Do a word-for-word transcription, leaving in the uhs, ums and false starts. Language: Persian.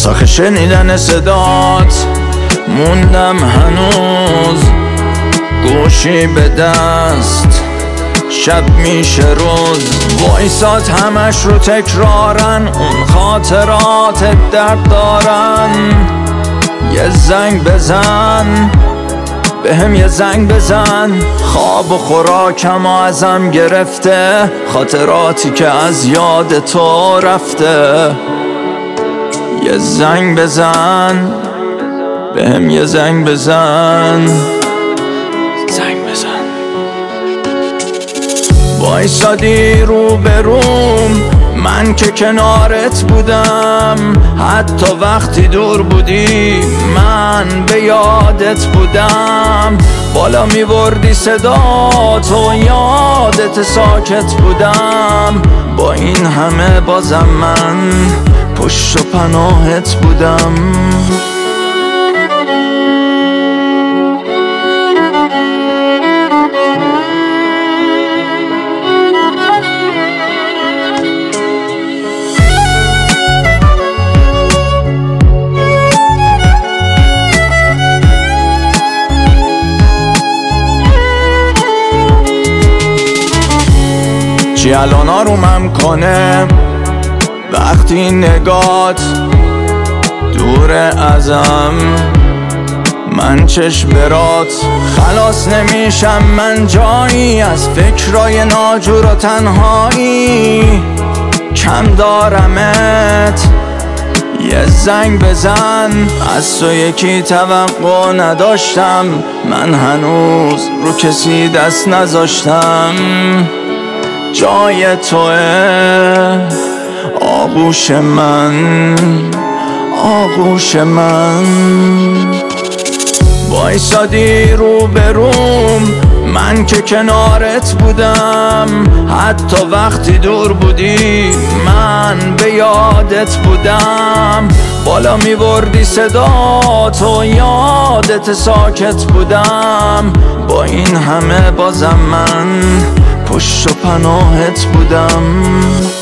تا شنیدن صدات موندم هنوز، گوشی به دست شب میشه روز. وایسات همش رو تکرارن، اون خاطرات درد دارن. یه زنگ بزن بهم، یه زنگ بزن. خواب و خوراکم ازم گرفته، خاطراتی که از یاد تو رفته. یه زنگ بزن بهم، یه زنگ بزن. زنگ بزن. وایسادی رو به روم، من که کنارت بودم. حتی وقتی دور بودی من به یادت بودم. بالا می بردی صدا تو، یادت ساکت بودم. با این همه بازم من پشت و پناهت بودم. چی الان آرومم کنه وقتی نگات دور ازم؟ من چشم برات خلاص نمیشم، من جایی از فکرای ناجور و تنهایی. کم دارمت، یه زنگ بزن. از تو یکی توقع نداشتم، من هنوز رو کسی دست نذاشتم. جای توه آغوش من، آغوش من. وایسادی رو به روم، من که کنارت بودم. حتی وقتی دور بودی من به یادت بودم. بالا می بردی صدا تو، یادت ساکت بودم. با این همه بازم من پشت و پناهت بودم.